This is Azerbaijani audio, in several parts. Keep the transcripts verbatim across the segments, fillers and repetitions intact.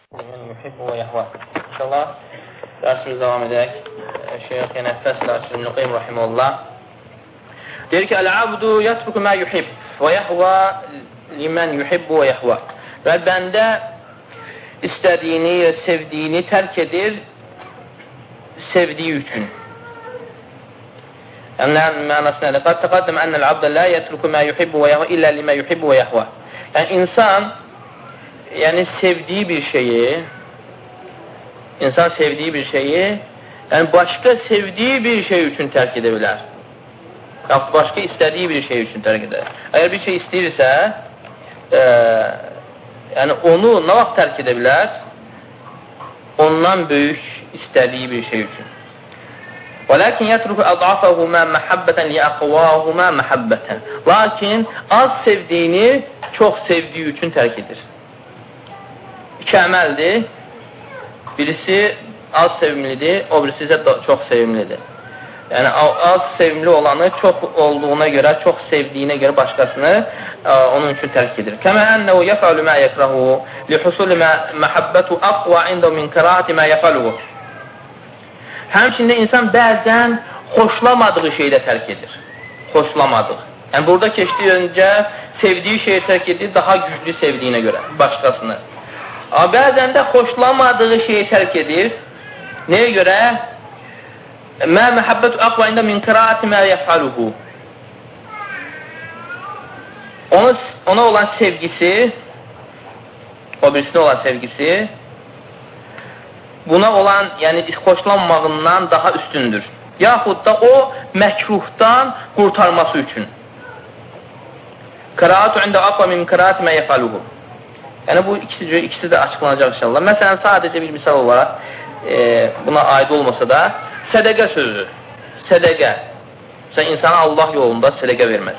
Yuhibbu və yəhva. İnşallah dərsimiz davam edək. Şeyh Nəfəs Ibn Qayyim rahimehullah deyir ki, "Əl-abdu yatruku ma yuhib və yəhva limen yuhibbu və yəhva." Və bəndə istədiyini, sevdiyini tərk edir sevdiyi üçün. Yəni mənası nədir? Qad təqaddəm ennel abdə la yatruku ma yuhibbu və yəhva illə limə yuhibbu və yəhva. Yəni insan yəni sevdiyi bir şeyi insan sevdiyi bir şeyi yəni başqa sevdiyi bir şey üçün tərk edə bilər. Yaxud başqa istədiyi bir şey üçün tərk edər. Əgər bir şey istəyirsə e, yəni onu nə vaxt tərk edə bilər? Ondan böyük istədiyi bir şey üçün. وَلَكِنْ يَتْرُكُ أَضْعَفَهُمَا مَحَبَّةً لِيَقْوَاهُمَا مَحَبَّةً. Lakin az sevdiyini çox sevdiyi üçün tərk edir. İki əməldir. Birisi az sevimlidir, o birisi isə çox sevimlidir. Yəni az sevimli olanı çox olduğuna görə, çox sevdiyinə görə başqasını onun üçün tərk edir. Kəmə ənəhu yəfəlu mə yəkrahu lihusul məhəbbətu aqwa indahu min karahati mə yəfəluhu. Həmçində insan bəzən xoşlamadığı şeyi də tərk edir. Xoşlamadığı. Yəni burada keçdiyi öncə sevdiyi şeyi tərk edir, daha güclü sevdiyinə görə başqasını. Amma bəzən də xoşlamadığı şeyi tərk edir. Nəyə görə? Mə məhəbbətu aqva ində min qiraati mə yəfəluhu. Ona, ona olan sevgisi, o birisine olan sevgisi, buna olan, yəni xoşlanmağından daha üstündür. Yaxud da o məkruhdan qurtarması üçün. Qiraatu ində aqva min qiraati mə yəfəluhu. Yəni bu ikisi, ikisi də açıqlanacaq inşallah. Məsələn, sadəcə bir misal olaraq, e, buna aid olmasa da, sədəqə sözü. Sədəqə. Sən insana Allah yolunda sədəqə verməz.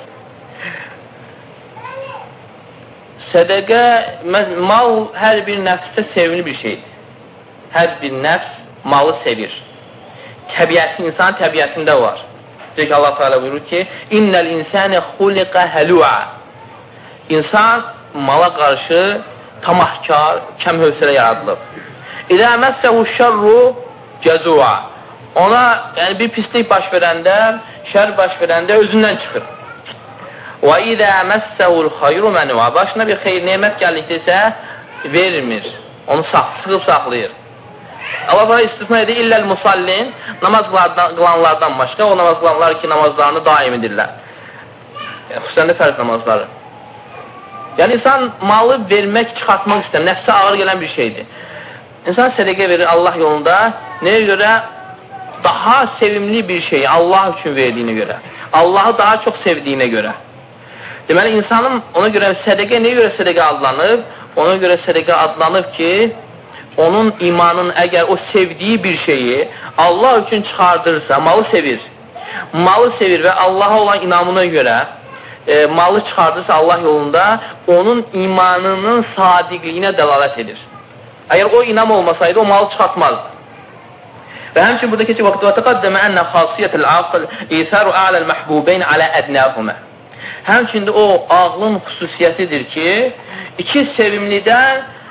Sədəqə, mal hər bir nəfsdə sevimli bir şeydir. Hər bir nəfs malı sevir. Təbiəti, insan təbiətində var. Deyək ki, Allah Teala buyurur ki, İnnəl insəni xuliqə həlua. İnsan mala qarşı tamahkar, kəm hövsələ yaradılıb. İdə məssəhu şərru cəzua. Ona yəni bir pislik baş verəndə, şər baş verəndə özündən çıxır. Və idə məssəhul xayru mənua. Başına bir xeyir, nemət gəldikdirsə vermir. Onu sıxıb saxlayır. Allah bana istisna edir, illəl musallin, namaz qılanlardan başqa, o namaz qılanlar ki, namazlarını daim edirlər. Yəni, xüsusən də fərz namazları. Yəni, insan malı vermək, çıxartmaq istəyir, nəfsə ağır gələn bir şeydir. İnsan sədəqə verir Allah yolunda, nəyə görə? Daha sevimli bir şey Allah üçün verdiyinə görə. Allahı daha çox sevdiyinə görə. Deməli, insanın ona görə sədəqə, nəyə görə sədəqə adlanıb? Ona görə sədəqə adlanıb ki, onun imanın əgər o sevdiyi bir şeyi Allah üçün çıxardırsa, malı sevir. Malı sevir və Allaha olan inamına görə e, malı çıxardırsa Allah yolunda, onun imanının sadiqliyinə dəlalət edir. Əgər o inam olmasaydı, o malı çıxartmazdı. Və həmçin burada keçib vaxtı və təqaddəmə ənə xasiyyətəl aql İsəru a'ləl məhbubeyn alə ədnəhumə. Həmçində o ağlın xüsusiyyətidir ki, iki sevimlidən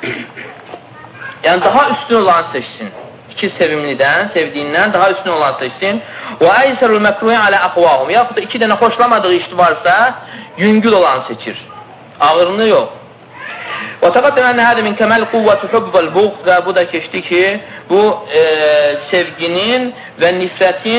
yəni daha üstün olan seçsin. İki sevimlidən, sevdiyindən daha üstün olan seçsin. Və əysərul məkruhin alə əqvahum. Yaxud da iki dənə xoşlamadığı iş varsa, yüngül olan seçir. Ağırını yox. Və təqaddəmə ənə hədə min kəməl quvvətu hubbəl buğd. Və bu da keçdi ki, bu e, sevginin və nifrətin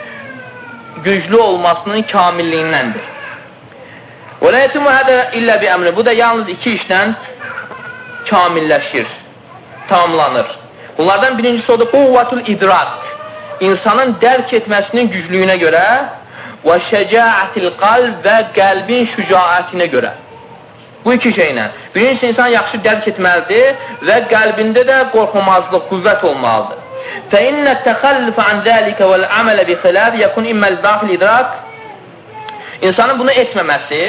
güclü olmasının kamilliyindəndir. Və lə yetimu hədə illə bi əmri. Bu da yalnız iki işdən kamilləşir, tamamlanır. Bunlardan birincisi odur, quvvatul idrak. İnsanın dərk etməsinin güclüyünə görə və şəcəətil qalb və qəlbin şücaətinə görə. Bu iki şeylə. Birincisi, insan yaxşı dərk etməlidir və qəlbində də qorxmazlıq, qüvvət olmalıdır. فَإِنَّ التَّخَلِّفَ عَنْ ذَلِكَ وَالْعَمَلَ بِخِلَافِ يَكُنْ إِمَّا الْدَاخِلِ idrak. İnsanın bunu etməməsi,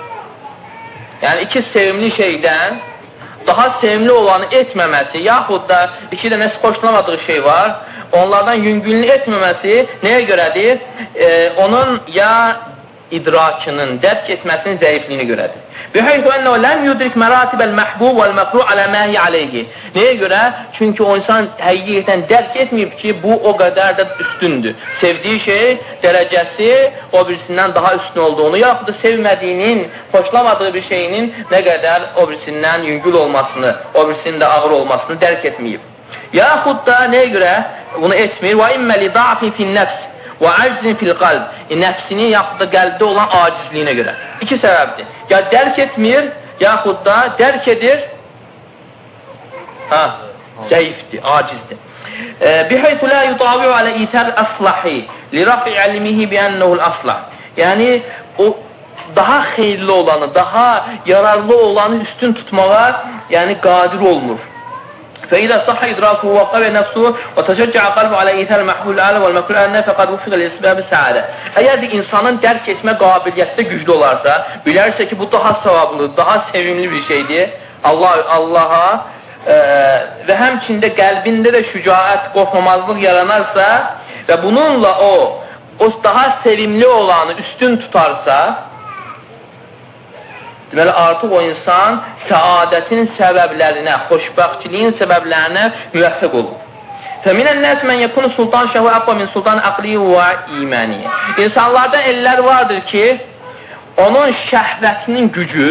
yəni iki sevimli şeydən daha sevimli olanı etməməsi, yaxud da iki dənə xoşlamadığı şey var, onlardan yüngülünü etməməsi nəyə görədir? E, onun ya idrakının, dərk etməsinin zəifliyinə görədir. Bihaythu ennehu lem yudrik meratibəl məhbub vəl məkruh alə məhi aleyhi. Nəyə görə? Çünki o insan həqiqətən dərk etməyib ki, bu o qədər də üstündür. Sevdiyi şey, dərəcəsi o birisindən daha üstün olduğunu, yaxud da sevmədiyinin, xoşlamadığı bir şeyinin nə qədər o birisindən yüngül olmasını, o birisinin də ağır olmasını dərk etməyib. Yaxud da nəyə görə bunu etmir? Və imməli da'fi fin nəfs və aczin fil qalb. Nəfsini yaxud da qəlbdə olan acizliyinə görə. İki səbəbdir. Ya dərk etmir, yaxud da dərk edir, ha, zəifdir, acizdir. Bihaythu la yutavi'u alə itər əslahi li rafi ilmihi bi ənnehu'l aslah. Yəni o daha xeyirli olanı, daha yararlı olanı üstün tutmağa, yəni qadir olmur. فإذا صح إدراكه وقوى نفسه وتشجع قلبه على إيثار المحبوب الأعلى والمكروه الأدنى فقد وفق لأسباب السعادة. Əgər də insanın dərk etmə qabiliyyəti güclü olarsa, bilərsə ki, bu daha savablı, daha sevimli bir şeydir Allah Allaha e, və həmçində qəlbində də şücaət, qorxmamazlıq yaranarsa və bununla o, o daha sevimli olanı üstün tutarsa, deməli, artıq o insan səadətin səbəblərinə, xoşbəxtçiliyin səbəblərinə müvəffəq olur. Fəminən nəs mən yəkunu sultan şəhvə əqva min sultan əqli və imani. İnsanlardan ellər vardır ki, onun şəhvətinin gücü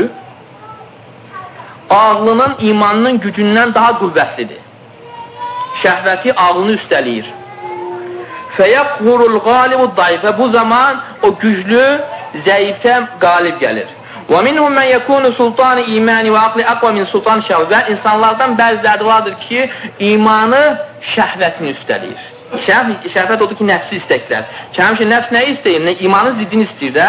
ağlının, imanının gücündən daha qüvvətlidir. Şəhvəti ağlını üstəliyir. Fəyəqhurul qalibud dayf və bu zaman o güclü zəifə qalib gəlir. وَمِنْهُمْ مَنْ يَكُونُ سُلْطَانِ اِيمَانِ وَاقْلِ اَقْوَ مِنْ سُلْطَانِ şəhvət. Və insanlardan bəziləri vardır ki, imanı şəhvətini üstəliyir. Şəhv, şəhvət odur ki, nəfsi istəklər. Həmişə nəfs nəyi istəyir? Nə, imanın ziddini istəyir də.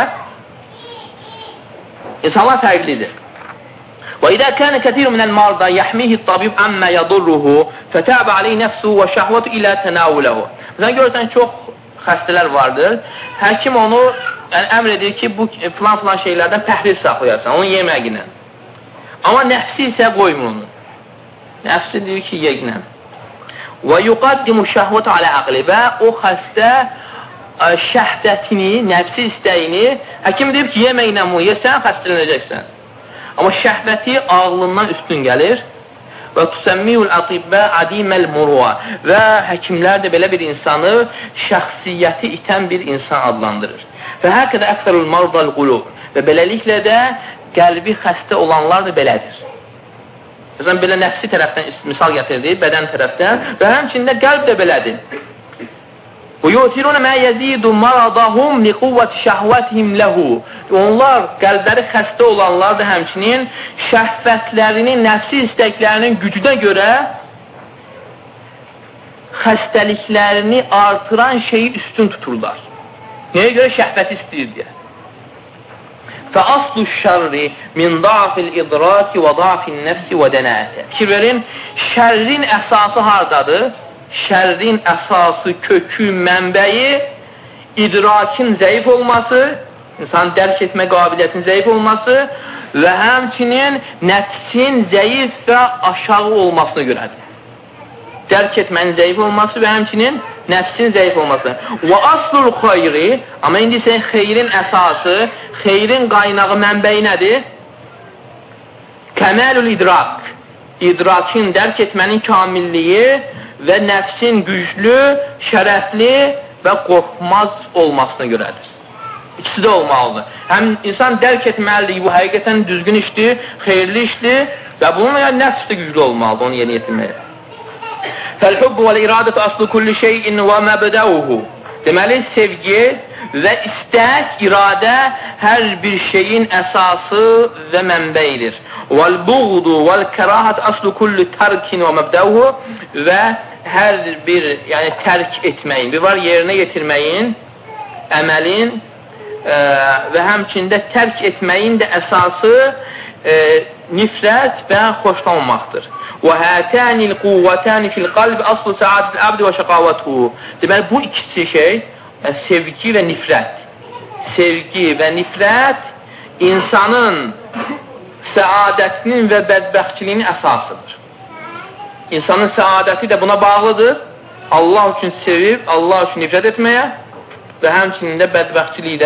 İnsanlar fərqlidir. وَإِذَا كَانَ كَثِيرٌ مِنَ الْمَرْضَى يَحْمِيهِ الطَّبِيبُ عَمَّا يَضُرُّهُ فَتَابَ عَلَيْهِ نَفْسُهُ وَشَهْوَةُ إِلَى تَنَاوُلَهُ. Məsələn, görürsən, çox xəstələr vardır. Həkim onu yəni, əmr edir ki, bu filan-filan şeylərdən pəhriz saxlayarsan, onu yeməginə. Amma nəfsi isə qoymur onu. Nəfsi deyir ki, yeginə. Və yuqaddimu şəhvət alə əqli. Və o xəstə şəhvətini, nəfsi istəyini, həkim deyir ki, yeməklə bunu yesən, xəstələnəcəksən. Amma şəhvəti ağlından üstün gəlir. Və tüsəmmiyul atibbə adiməl murva. Və həkimlər də belə bir insanı şəxsiyyəti itən bir insan adlandırır. Və həqiqədə əksərul mardal qulub. Və beləliklə də qəlbi xəstə olanlar da belədir. Məsələn, belə nəfsi tərəfdən misal gətirdik, bədən tərəfdən və həmçində qəlb də belədir. Və yu'tiruna mə yezidu maradahum li quvvati şəhvətihim lehu. Onlar, qəlbləri xəstə olanlar da həmçinin şəhvətlərinin, nəfsi istəklərinin gücünə görə xəstəliklərini artıran şeyi üstün tuturlar. Nəyə görə? Şəhvəti istəyir deyə. Fə aslu şərri min da'fil idraki və da'fil nəfsi və dənətə. Fikir verin, şərrin əsası hardadır? Şərrin əsası, kökü, mənbəyi idrakin zəif olması, insan dərk etmə qabiliyyətinin zəif olması və həmçinin nəfsin zəif və aşağı olmasına görədir. Dərk etmənin zəif olması və həmçinin nəfsin zəif olması. Və aslul xeyri, amma indi sən xeyrin əsası, xeyrin qaynağı, mənbəyi nədir? Kəməlül idrak. İdrakin, dərk etmənin kamilliyi və nəfsin güclü, şərəfli və qorxmaz olmasına görədir. İkisi də olmalıdır. Həm insan dərk etməlidir, bu həqiqətən düzgün işdir, xeyirli işdir və bununla yəni, nəfs də güclü olmalıdır, onu yeni yetirməyə. Fəl-hubbu vəl-iradətü aslu kulli şeyin və məbdəuhu. Deməli, sevgi və istək, iradə hər bir şeyin əsası və mənbəyidir. Vəl-buğdu vəl-kərahət aslu kulli tərkin və məbdəuhu və hər bir yəni, tərk etməyin, bir var yerinə yetirməyin, əməlin e, və həmçində tərk etməyin də əsası e, nifrət və xoşlanmaqdır. وَهَاتَانِ الْقُوَّتَانِ فِي الْقَلْبِ أَصْلُ سَعَادَةِ الْعَبْدِ وَشَقَاوَتُهُ. Deməli, bu ikisi şey, sevgi və nifrət. Sevgi və nifrət insanın səadətinin və bədbəxtçiliyinin əsasıdır. İnsanın səadəti də buna bağlıdır. Allah üçün sevib, Allah üçün nifrət etməyə və həmçinin də bədbəxtçiliyi də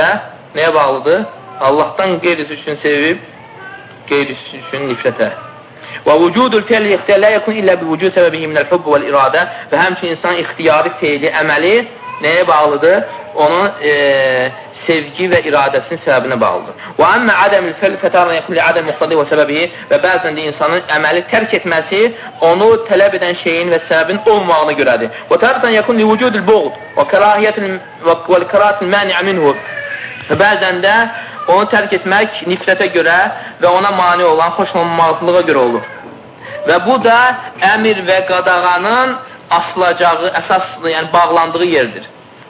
nəyə bağlıdır? Allahdan qeyrisi üçün sevib, qeyrisi üçün nifrətə. Və vücudul fi'li ixtiyar la yakun illa bi vücud səbəbihi minəl hubb vəl iradə və həmçinin insan ixtiyari feili, əməli nəyə bağlıdır? Onun e, sevgi və iradəsinin səbəbinə bağlıdır. Və əmmə adəmül fəl fətərən yakun li adəm muqtadi və səbəbihi və bəzən də insanın əməli tərk etməsi onu tələb edən şeyin və səbəbin olmağına görədir. Və tərətən yakun li vücudul buğd və karahiyyətil və karahiyyətil məni'ə minhu və bəzən də onu tərk etmək nifrətə görə və ona mani olan xoşlanmazlığa görə olur. Və bu da əmir və qadağanın asılacağı, əsas, yəni bağlandığı yerdir.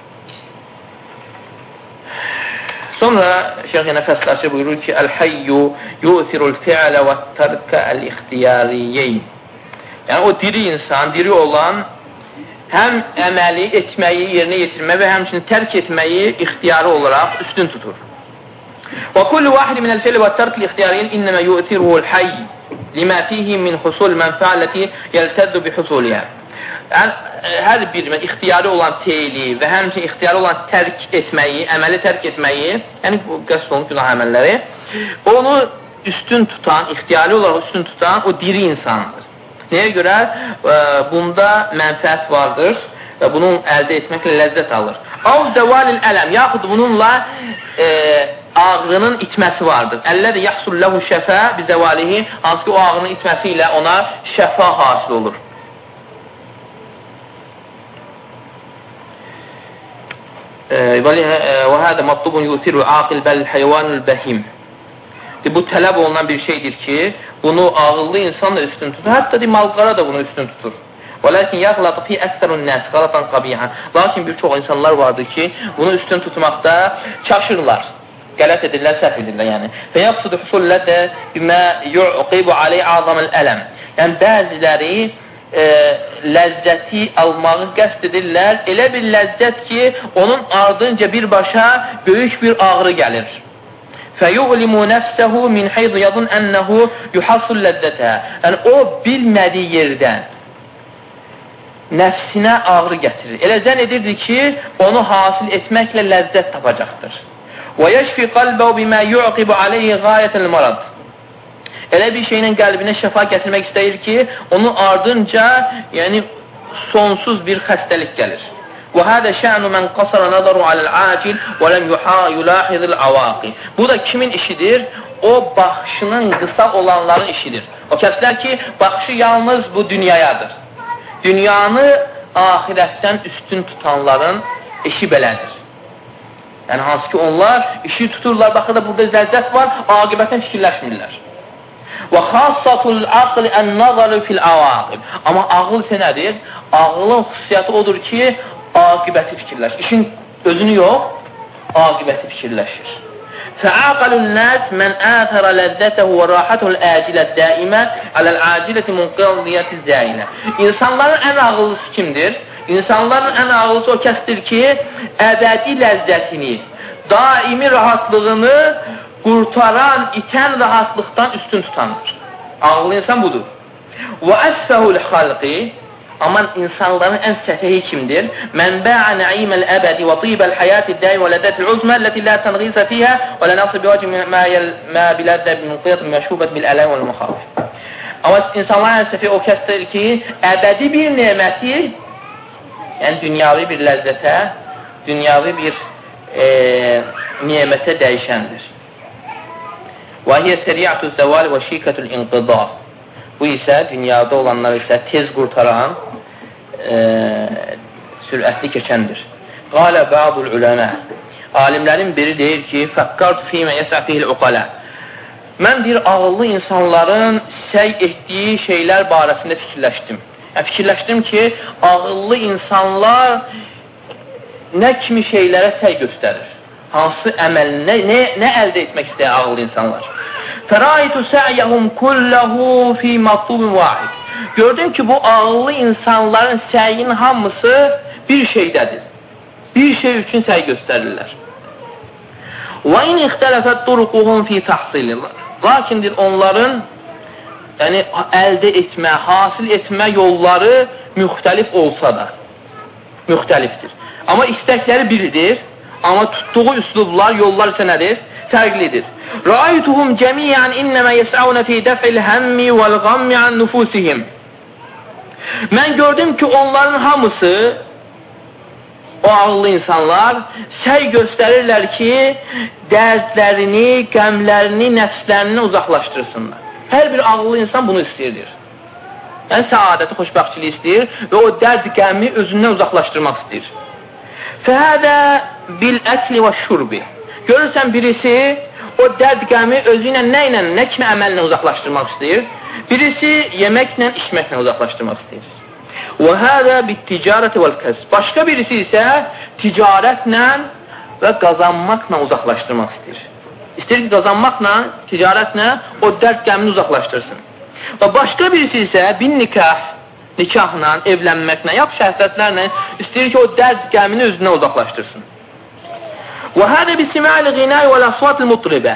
Sonra Şeyx yenə fəsl açır, buyurur ki, Əl-Hayyu yu'thirul fi'lə və tərkə əl-ixtiyariyyeyn. Yəni o diri insan, diri olan həm əməli etməyi yerinə yetirmək və həmçinin tərk etməyi ixtiyarı olaraq üstün tutur. Və kullu vahidi minəl fi'li və tərk ixtiyariyyin innəmə yu'thirul hayy limə fihi min husul mənfəaləti yəltəddu bi husuliyyə. Yəni, hər bir ixtiyari olan feili və həmçinin ixtiyari olan tərk etməyi, əməli tərk etməyi, yəni bu qəsd olunub günah əməlləri, onu üstün tutan, ixtiyari olaraq üstün tutan o diri insandır. Nəyə görə? E, bunda mənfəət vardır və bunun əldə etməklə ləzzət alır. Av zəvalil ələm, yaxud bununla e, ağrının itməsi vardır. Əllədə yaxsulləhu şəfə bizəvalihi, hansı ki o ağrının itməsi ilə ona şəfa hasil olur. Və hədə matlubun yusiru aqil bəl heyvanul bəhim. Bu tələb olunan bir şeydir ki, bunu ağıllı insan da üstün tutur. Hətta malqara da bunu üstün tutur. Və lakin yaxlatı fi əksərun nəs qalatan qabiha. Lakin bir çox insanlar vardır ki, bunu üstün tutmaqda çaşırlar. Qələt edirlər, səhv edirlər yəni. Və yaxsudu husullədə bimə yuqibu aleyh azamil ələm. Yəni bəziləri E, ləzzəti almağı qəsd edirlər. Elə bir ləzzət ki, onun ardınca birbaşa böyük bir ağrı gəlir. Fəyu'limu nəfsəhu min heyz yadun ənəhu yuhassul ləzzətə. Yəni, o bilmədiyi yerdən nəfsinə ağrı gətirir. Elə zən edirdi ki, onu hasil etməklə ləzzət tapacaqdır. Və yəşfi qalbəhu bimə yuqibu aleyhi qayətəl marad. Elə bir şeylə qəlbinə şəfa gətirmək istəyir ki, onun ardınca yəni, sonsuz bir xəstəlik gəlir. وَهَذَا شَأْنُ مَنْ قَصَرَ نَظَرُ عَلَى الْعَاجِلِ وَلَمْ يُلَاحِظِ الْعَوَاقِ. Bu da kimin işidir? O, baxışının qısa olanların işidir. O kəslər ki, baxışı yalnız bu dünyayadır. Dünyanı ahirətdən üstün tutanların işi belədir. Yəni, hansı ki, onlar işi tuturlar, baxır da burada ləzzət var, aqibətən fikirləşmirlər. Və xassatul aql ən-nazaru fil-avaqib. Amma ağıl isə nədir? Ağılın xüsusiyyəti odur ki, aqibəti fikirləşir. İşin özünü yox, aqibəti fikirləşir. Fəaqalun nas men athara ləzzətəhu və rahatul acilə daimə aləl-aciləti munqadiyyəti zəilə. İnsanların ən ağıllısı kimdir? İnsanların ən ağıllısı o kəsdir ki, əbədi ləzzətini, daimi rahatlığını qurtaran, itən rahatlıqdan üstün tutandır. Ağıllı insan budur. Və əsfəhul xalqi, aman insanların ən səfəhi kimdir? Mən bə'a nə'iməl əbədi və tibəl həyati dəy və lədətil uzmə ləti lə tənğizə fiyhə və lə nasib vəcə mə bilədə minqiyyət məşhubət bil ələm və müxalif. Amma insanların ən səfəhi o kəsdir ki, əbədi bir neməti, yəni dünyavi bir ləzzətə, dünyavi bir e, nemətə dəyişəndir. Və hiyə səriyyətü zəval və şikətül inqida. Bu isə dünyada olanlar isə tez qurtaran, e, sürətli keçəndir. Qalə bə'dul uləmə. Alimlərin biri deyir ki, fəqqart fīmə yəsəfihil uqalə. Mən deyir, ağıllı insanların səy etdiyi şeylər barəsində fikirləşdim. Yəni, fikirləşdim ki, ağıllı insanlar nə kimi şeylərə səy göstərir? Hansı əməl, nə, nə, nə əldə etmək istəyir ağıllı insanlar? Fəraitu sə'yəhum kulləhu fi matlubun vahid. Gördüm ki, bu ağıllı insanların səyinin hamısı bir şeydədir. Bir şey üçün səy göstərirlər. Və in ixtələfət turuquhum fi tahsilillah. Lakindir onların yəni, əldə etmə, hasil etmə yolları müxtəlif olsa da, müxtəlifdir. Amma istəkləri biridir. Amma tutduğu üslublar, yollar isə nədir? Fərqlidir. Ra'aytuhum cəmiyyən innəmə yəs'avnə fi dəf'il həmmi vəl qammi an nufusihim. Mən gördüm ki, onların hamısı, o ağıllı insanlar səy göstərirlər ki, dərdlərini, qəmlərini, nəfslərini uzaqlaşdırsınlar. Hər bir ağıllı insan bunu istəyir. Yəni, səadəti, xoşbəxtçiliyi istəyir və o dərd, qəmi özündən uzaqlaşdırmaq istəyir. Fəhədə bil-əkli və şurbi. Görürsən, birisi o dərd, qəmi özü ilə nə ilə, nə kimi əməllə uzaqlaşdırmaq istəyir? Birisi yeməklə, içməklə uzaqlaşdırmaq istəyir. Və hədə bit-ticarəti vəl-kəsb. Başqa birisi isə ticarətlə və qazanmaqla uzaqlaşdırmaq istəyir. İstəyir ki, qazanmaqla, ticarətlə o dərd, qəmini uzaqlaşdırsın. Və başqa birisi isə bin nikah, nikahla, evlənməklə, yaxud şəhvətlərlə istəyir ki, o dərd, qəmini özündən uzaqlaşdırsın. Və hədə bisiməli qinay və ləsvatil mutribə.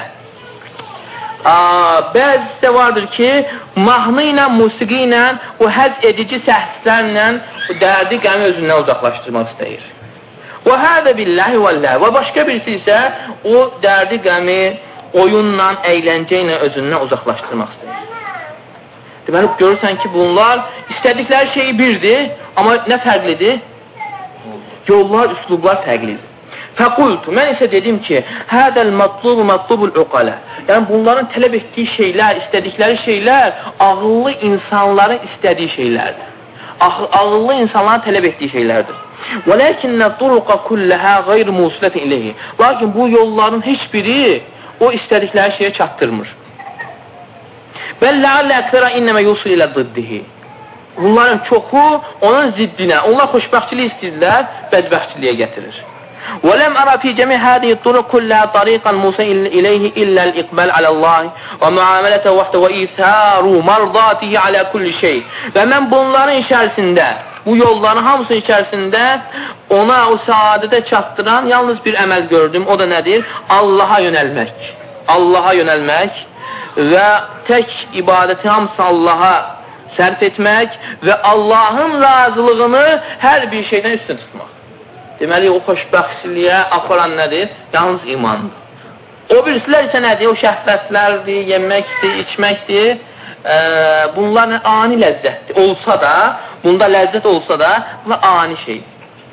Bəzisi də vardır ki, mahnı ilə, musiqi ilə, o həz edici səhslərlə o dərdi, qəmi özündən uzaqlaşdırmaq istəyir. Və hədə billahi vəlləh. Və başqa birisi isə o dərdi, qəmi oyunla, əyləncə ilə özündən uzaqlaşdırmaq istəyir. Deməli, görürsən ki, bunlar istədikləri şey birdir, amma nə fərqlidir? Yollar, üslublar fərqlidir. Fəqultu, mən isə dedim ki, hədəl matlubu matlubul uqalə. Yəni, bunların tələb etdiyi şeylər, istədikləri şeylər ağıllı insanların istədiyi şeylərdir. Ağıllı insanların tələb etdiyi şeylərdir. Və ləkinnə turuqa kulləhə qeyr musulətin iləyhi. Lakin bu yolların heç biri o istədikləri şeyə çatdırmır. Bəlləallə əksərə innəmə yusul ilə ziddihi. Bunların çoxu onun ziddinə, onlar xoşbəxtçiliyi istəyirlər, bədbəxtçiliyə gətirir. وَلَمْ أَرَى فِي جَمِيعِ هَذِهِ الطُّرُقِ كُلَّهَا طَرِيقًا مُوصِلًا إِلَيْهِ إِلَّا الْإِقْبَالَ عَلَى اللّٰهِ وَمُعَامَلَتَهُ وَحْدَهُ وَإِيثَارُ مَرْضَاتِهِ عَلَى كُلِّ شَيْءٍ. Və mən bunların içərisində, bu yolların hamısının içərisində ona o saadətə çatdıran yalnız bir əməl gördüm. O da nədir? Allaha yönəlmək. Allaha yönəlmək və tək ibadəti hamısı Allaha sərf etmək və Allahın razılığını hər bir şeydən üstün tutmaq. Deməli, o xoşbəxtçiliyə aparan nədir? Yalnız imandır. O birisilər isə nədir? O şəhvətlərdir, yeməkdir, içməkdir. E, bunlar ani ləzzətdir. Olsa da, bunda ləzzət olsa da, bunlar ani şeydir.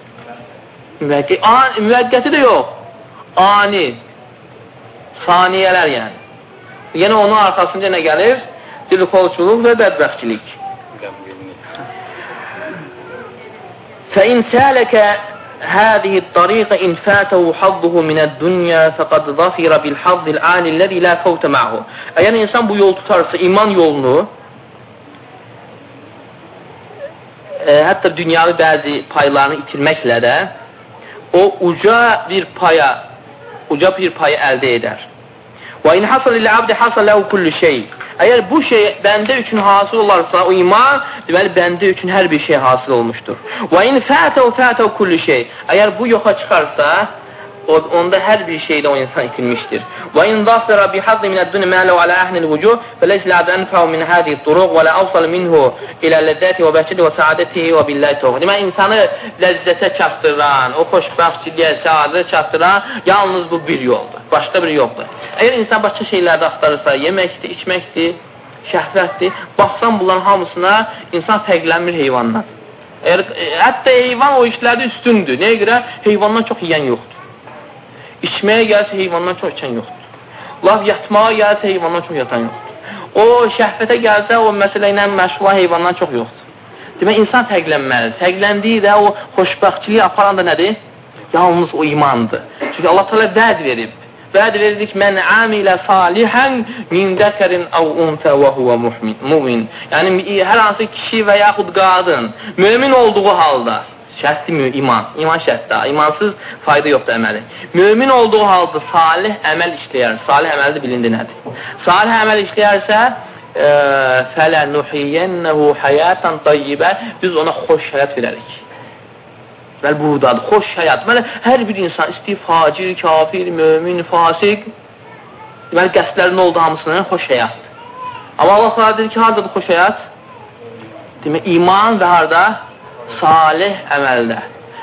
Müvəqqəti də yox. Ani. Saniyələr yəni. Yenə onun arxasınca nə gəlir? Dilxolçuluq və bədbəxtçilik. فَإِنْ سَالَكَ هذه الطريقة إن فاته حظه من الدنيا فقد ظفر بالحظ العالي الذي لا فوت معه. Eğer insan bu yol tutarsa, iman yolunu, e, hatta dünyavi bəzi paylarını itirməklə də o uca bir paya, uca bir payı əldə edər. Və in hasal lil abd hasal lahu kullu şey. Əgər bu şey bəndə üçün hasıl olarsa, o iman, deməli, bəndə üçün hər bir şey hasıl olmuşdur. Və in fətəv fətəv kullu şey. Əgər bu yoxa çıxarsa, onda hər bir şeydə o insan itilmişdir. Və in zafira bihazzi minəd-dunya ma lahu ala ahnil vucuh, fəleysa la'd anfa'u min hadihi turuq və la awsal minhu ila ləzzəti və bəhcəti və saadətihi və billahi tawfiq. Deməli, insanı ləzzətə çatdıran, o xoşbəxtçiliyə, səadətə çatdıran yalnız bu bir yoldur. Başqa bir yoldur. Əgər insan başqa şeylərdə axtarırsa, yeməkdir, içməkdir, şəhvətdir, baxsan bunların hamısına insan fərqlənmir heyvandan. Əgər, hətta heyvan o işlərdə üstündür. Nəyə görə? Heyvandan çox yiyən yoxdur. İçməyə gəlsə heyvandan çox içən yoxdur. Laf yatmağa gəlsə heyvandan çox yatan yoxdur. O şəhvətə gəlsə o məsələ ilə məşğul heyvandan çox yoxdur. Demək, insan fərqlənməlidir. Fərqləndiyi də o xoşbəxtçiliyi aparan da nədir? Yalnız o imandır. Çünki Allah təala vəd verib. Vəd verildik, mən amilə salihən min dəkərin əv untə və huvə mu'min. Yəni, hər hansı kişi və yaxud qadın mömin olduğu halda, şərtli iman, iman şərtdə, imansız fayda yoxdur əməli. Mömin olduğu halda salih əməl işləyər. Salih əməl də bilindi nədir? Salih əməl işləyərsə, fələ nuhiyyənnəhu həyatan tayyibə, biz ona xoş həyat verərik. Bəli, budadır, xoş həyat. Deməli, hər bir insan istəyir, facir, kafir, mömin, fasik. Deməli, qəsdlərin oldu hamısının xoş həyatdır. Amma Allah sana deyir ki, haradadır xoş həyat? Deməli, iman və harada? Salih əməldə.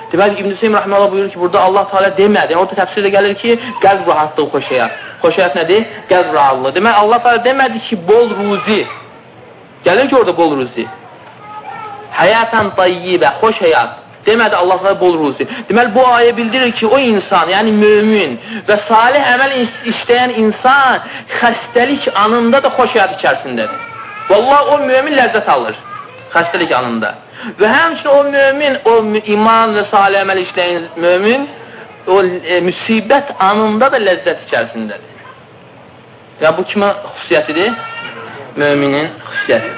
Deməli, İbn-i Seym Rəhməllah buyurur ki, burada Allah Teala demədi. Yəni, orada təfsirdə gəlir ki, qəlb rahatlığı xoş həyat. Xoş həyat nədir? Qəlb rahatlığı. Deməli, Allah Teala demədi ki, bol ruzi. Gəlir ki, orada bol ruzi. Həyatan tayyibə, xoş həyat. Demədi Allah Teala bol ruzi. Deməli, bu ayə bildirir ki, o insan, yəni mömin və salih əməl işləyən insan xəstəlik anında da xoş həyat içərisindədir. Vallahi o mömin ləzzət alır xəstəlik anında. Və həmçinin o mömin, o iman və salih əməl işləyən mömin o e, müsibət anında da ləzzət içərisindədir. Və bu kimin xüsusiyyətidir? Möminin xüsusiyyətidir.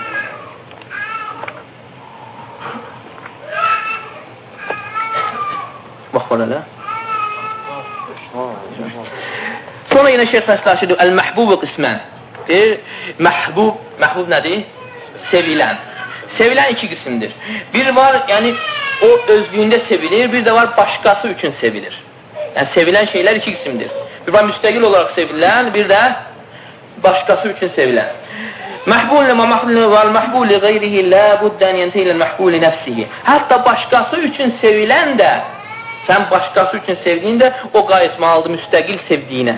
Bax, orada. Sonra yenə şeyh təsdiqləşdir. Əl-məhbubu qismən. Deyir, məhbub, məhbub nədir? Sevilən. Sevilən iki qismdir. Bir var, yəni o özlüyündə sevilir, bir də var başqası üçün sevilir. Yəni sevilən şeylər iki qismdir. Bir var müstəqil olaraq sevilən, bir də başqası üçün sevilən. Məhbul və məhbul li qeyrihi la buddan yenteylə məhbul li nəfsihi. Hətta başqası üçün sevilən də, sən başqası üçün sevdiyində o qayıtmalıdır müstəqil sevdiyinə.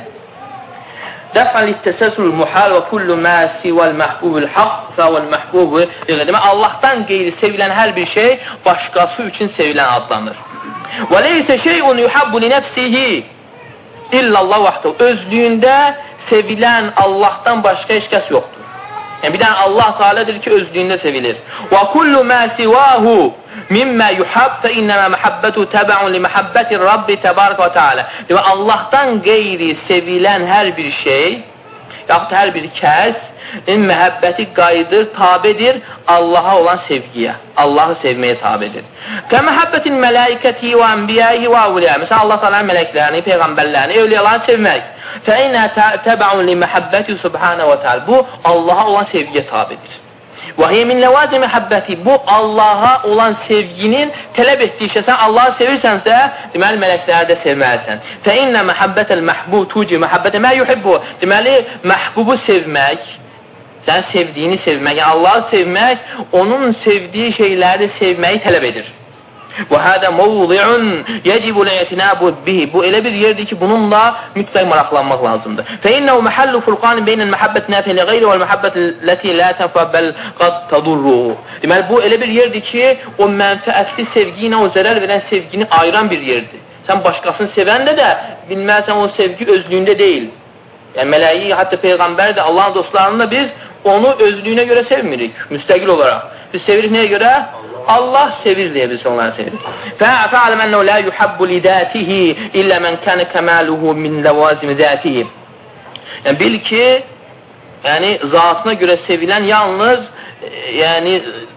Dəfən littəsəsul muhal və kullu mə sivəl məhbubul haqq fəvəl məhbubu demək, Allahdan qeyri sevilən hər bir şey başqası üçün sevilən adlanır. Və leysə şeyun yuhabbu li nəfsihi illallah vahdehu. Özlüyündə sevilən Allahdan başqa heç kəs yoxdur. Yəni bir dənə Allah Teala'dır ki, özlüyündə sevilir. Və kullu mə sivahu mimmə yuhab fə innəmə məhəbbətu təbəun li məhəbbəti Rabbi təbarək və Teala. Demək, Allahdan qeyri sevilən hər bir şey, yaxud hər bir kəs məhəbbəti qayıdır, tabedir Allaha olan sevgiyə. Allahı sevməyə tabedir. Kə məhəbbətin mələikəti və ənbiyəyi və əvliyə. Məsələn, Allah Teala'nın mələklərini, peyğəmbərlərini, evliyalarını sevmək. Fə innə təbəun li məhəbbəti subhanə və Teala. Bu, Allaha olan sevgiyə tabedir. Və hiyə min ləvazi məhəbbəti. Bu, Allaha olan sevginin tələb etdiyi şey. Sən Allahı sevirsənsə, deməli, mələkləri də sevməlisən. Fə innə məhəbbətəl məhbub tuci məhəbbətə mə yuhibbu. Deməli, məhbubu sevmək, sən sevdiyini sevmək, yəni Allahı sevmək, onun sevdiyi şeyləri sevməyi tələb edir. Və hədə mövdi'un yəcibul i'tinabud bihi. Bu elə bir yerdir ki, bununla mütləq maraqlanmaq lazımdır. Fə innəhu məhəllu furqan beynəl məhəbbət nəfilə qeyri və məhəbbət ləti lə tənfə bəl qad tadurru. Deməli, bu elə bir yerdir ki, o mənfəətli sevgi ilə o zərər verən sevgini ayıran bir yerdir. Sən başqasını sevəndə də bilməlisən o sevgi özlüyündə deyil. Yəni, mələyi, hətta Peyğəmbər də, Allahın dostlarını da biz onu özlüyünə görə sevmirik, müstəqil olaraq. Biz sevirik nəyə görə? Allah sevir deyə biz onları sevirik. Fə'aləm ənəu la yuhabbu li zətihi illə mən kənə kəməluhu min ləvazimi zətihi. Yəni, bil ki, yəni, zatına görə sevilən yalnız, yəni,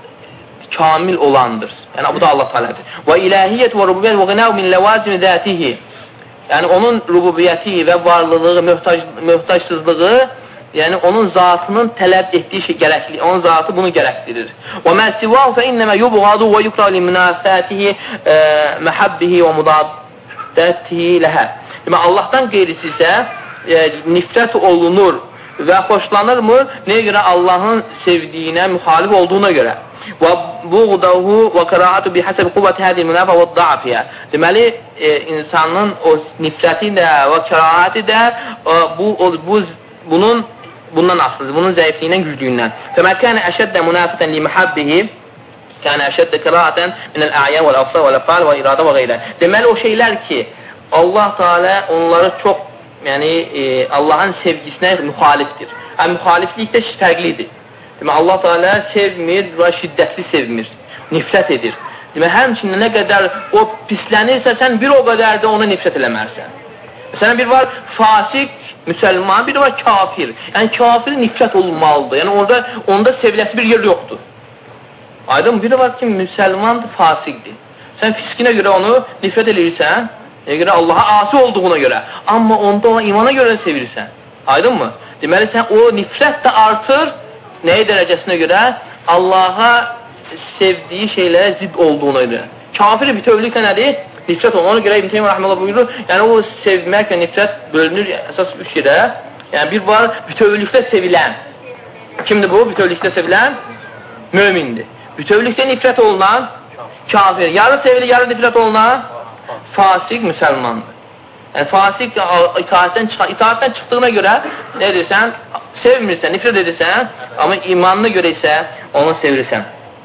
kamil olandır. Yəni, bu da Allah Teala'dır. Və ilahiyyət və rububiyyət və qınəv min ləvazimi zətihi. Yəni, onun rububiyyəti və varlılığı, möhtac, möhtacsızlığı, yəni onun zatının tələb etdiyi şey gərəkli, onun zatı bunu gərəkdirir. Və mə sivahu fə innəmə yubğadu və yuqra li münasətihi məhəbbihi və mudadətihi ləhə. Demə, Allahdan qeyrisi isə e, nifrət olunur və xoşlanırmı? Nəyə görə? Allahın sevdiyinə müxalif olduğuna görə. Və buğdahu və qıraatu bi həsəb quvvət hədi münafə və da'fiyə. Deməli, e, insanın o nifrəti də və qıraati də e, bu, o, bu, bunun bundan asılıdır, bunun zəifliyindən, güclüyündən. Fəməkənə əşəddə münafətən li məhəbbihi kənə əşəddə qıraatən minəl əyan vəl əfsar vəl əfal və iradə və qeyrə. Deməli, o şeylər ki, Allah Teala onları çox, yəni e, Allahın sevgisinə müxalifdir. Yəni, müxaliflik də fərqlidir. Deməli, Allah Teala sevmir və şiddətli sevmir, nifrət edir. Deməli, həmçinin nə qədər o pislənirsə, sən bir o qədər də ona nifrət eləmərsən. Məsələn, bir var fasik, müsəlman, bir var kafir. Yəni, kafir nifrət olmalıdır. Yəni, orada, onda seviləsi bir yer yoxdur. Aydın, biri var ki, müsəlmandır, fasikdir. Sən fiskinə görə onu nifrət edirsən, görə Allaha asi olduğuna görə. Amma onda ona imana görə sevirsən. Aydın mı? Deməli, sən o nifrət də artır, nəyə dərəcəsinə görə? Allaha sevdiyi şeylərə zidd olduğuna görə. Kafir bütövlüklə nədir? Nifrət olur. Ona görə İbn Teymiyyə Rəhməllah buyurur, yəni o sevmək və nifrət bölünür əsas üç yerə. Yəni bir var bütövlükdə sevilən. Kimdir bu? Bütövlükdə sevilən? Mömindir. Bütövlükdə nifrət olunan kafir. Yarı sevilir, yarı nifrət olunan fasik müsəlmandır. Yəni, fasik itaətdən, itaətdən çıxdığına görə nə edirsən? Sevmirsən, nifrət edirsən, amma imanına görə isə onu sevirsən.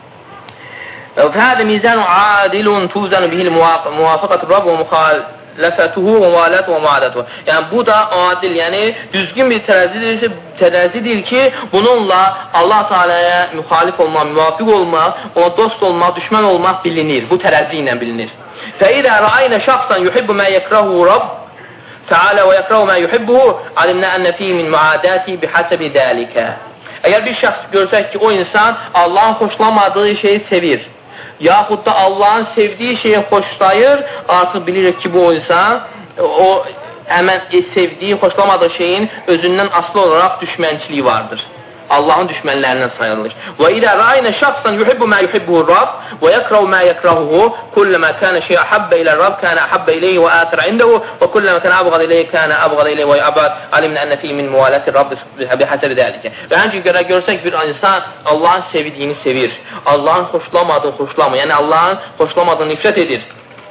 فهذا ميزان عادل توزن به موافقة الرب ومخالفته وموالاته ومعادته. Yəni bu da adil, yəni düzgün bir tərəzidir, tərəzidir ki, bununla Allah Teala'ya müxalif olmaq, müvafiq olmaq, ona dost olmaq, düşmən olmaq bilinir. Bu tərəzi ilə bilinir. فإذا رأينا شخصا يحب ما يكرهه رب تعالى ويكره ما يحبه علمنا أن فيه من معاداته بحسب ذلك. Əgər bir şəxs görsək ki, o insan Allahın xoşlamadığı şeyi sevir, yaxud da Allahın sevdiyi şeyi xoşlayır, artıq bilirik ki, bu o insan o həmən sevdiyi, xoşlamadığı şeyin özündən aslı olaraq düşmənçiliyi vardır. Allahın düşmənlərindən sayılır. Və ilə rəayinə şəxsən yuhibbu mə yuhibbuhu Rab və yəkrahu mə yəkrahuhu kulləmə kənə şey əhabbə ilə Rab kənə əhabbə iləyhi və ətərə indəhu və kulləmə kənə əbğad iləyhi kənə əbğad iləyhi və əbəd alimnə ənə fi min müvaləti Rabbi bihəsəbi dəlikə. Və həmçin görə görsək bir insan Allahın sevdiyini sevir, Allahın xoşlamadığını xoşlamır, yəni Allahın xoşlamadığını nifrət edir.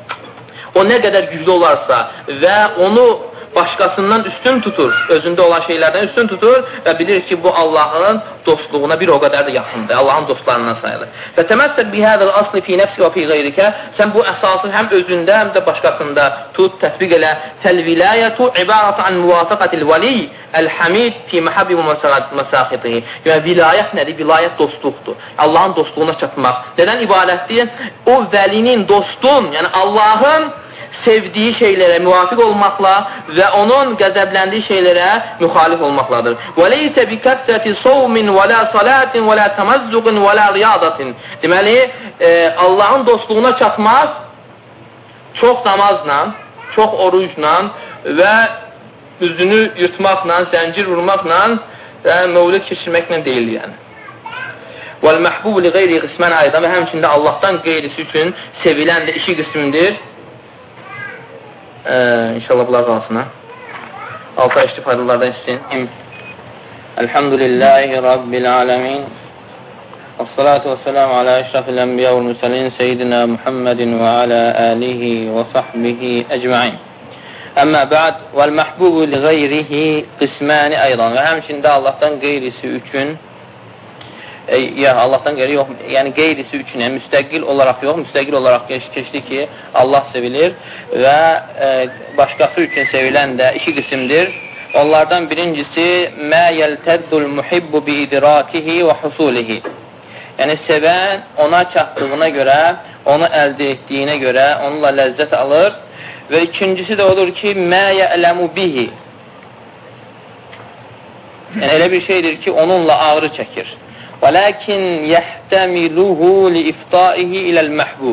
O nə qədər güclü olarsa və onu başqasından üstün tutur, özündə olan şeylərdən üstün tutur və bilir ki, bu Allahın dostluğuna bir o qədər də yaxındır, Allahın dostlarından sayılır. Və təməssəl bihədəl asli fi nəfsi və fi qeyrikə, sən bu əsası həm özündə, həm də başqasında tut, tətbiq elə. Təl-vilayətu ibarətə an muvafəqətil vəli əl-hamid fi məhəbbi və məsaxitihi. Yəni, vilayət nədir? Vilayət dostluqdur. Allahın dostluğuna çatmaq. Nədən ibarətdir? O vəlinin, dostun, yəni Allahın sevdiyi şeylərə müvafiq olmaqla və onun qəzəbləndiyi şeylərə müxalif olmaqladır. Və leysə bi kəsrəti sawmin və la salatin və la tamazzuqin və la riyadatin. Deməli, e, Allahın dostluğuna çatmaq çox namazla, çox orucla və üzünü yırtmaqla, zəncir vurmaqla və mövlid keçirməklə deyil, yəni. Vəl-məhbub li qeyri qismən aydan və həmçində Allahdan qeyrisi üçün sevilən də iki qismdir. Ee, inşallah bunlar qalsın. Altı ayışlı faydalardan istəyim. Elhamdülillahi Rabbil alemin. Əssalatu və selamu alə əşrafil ənbiya və müsəlin seyyidina Muhammedin və alə alihi və sahbihi əcma'in. Əmmə bə'd vəl məhbubu li qeyrihi qisməni aydan və həmçində Allahdan qeyrisi üçün E, ya Allahdan qeyri yox, yəni qeyrisi üçün, yəni müstəqil olaraq yox, müstəqil olaraq keç, keçdi ki, Allah sevilir və e, başqası üçün sevilən də iki qismdir. Onlardan birincisi mə yəltəddul muhibbu bi idrakihi və husulihi. Yəni sevən ona çatdığına görə, onu əldə etdiyinə görə onunla ləzzət alır və ikincisi də odur ki, mə yələmu bihi. Yəni elə bir şeydir ki, onunla ağrı çəkir. وَلَكِنْ يَحْتَمِلُهُ لِإِفْتَائِهِ إِلَى الْمَحْبُوبِ.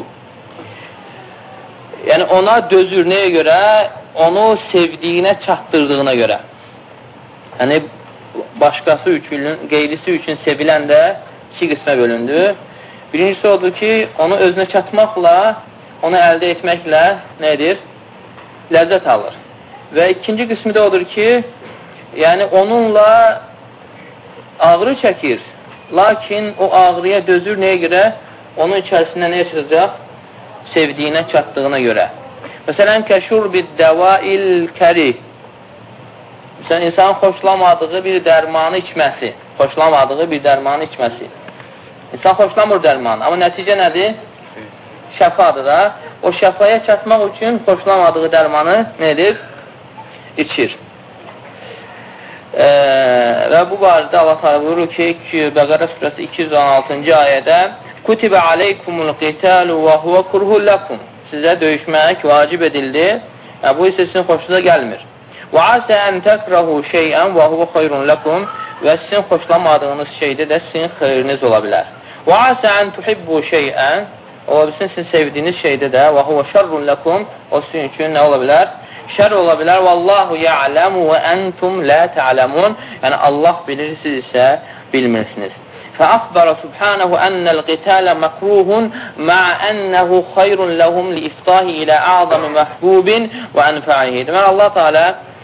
Yəni ona dözür nəyə görə? Onu sevdiyinə çatdırdığına görə. Yəni başqası üçün, qeyrisi üçün sevilən də iki qismə bölündü. Birincisi odur ki, onu özünə çatmaqla, onu əldə etməklə nədir? Ləzzət alır. Və ikinci qismi də odur ki, yəni onunla ağrı çəkir. Lakin o ağrıya dözür nəyə görə? Onun içərisində nəyə çıxacaq? Sevdiyinə çatdığına görə. Məsələn, kəşur bid-dəvail kəri. Məsələn, insan xoşlamadığı bir dərmanı içməsi. Xoşlamadığı bir dərmanı içməsi. İnsan xoşlamır dərmanı. Amma nəticə nədir? Şəfadır da. O şəfaya çatmaq üçün xoşlamadığı dərmanı nədir? İçir. Ee, və bu barədə Allah təala buyurur ki, Bəqərə surəsi iki yüz on altıncı ayədə Kutibə aleykumul qitalu və huvə kurhul lakum. Sizə döyüşmək vacib edildi. Yəni, bu isə sizin xoşunuza gəlmir. Və asə ən təkrahu şeyən və huvə xeyrun lakum. Və sizin xoşlamadığınız şeydə də sizin xeyriniz ola bilər. Və asə ən tuhibbu şeyən. Ola bilsin, sizin sevdiyiniz şeydə də və huvə şərrun lakum. O sizin üçün nə ola bilər? Şər ola bilər. Vallahu ya'lamu və entum la ta'lamun. Yəni Allah bilir, siz isə bilmirsiniz. فأخبر سبحانه أن القتال مكروه مع أنه خير لهم لإفضاه إلى أعظم محبوب وأنفعه. Demək Allah Teala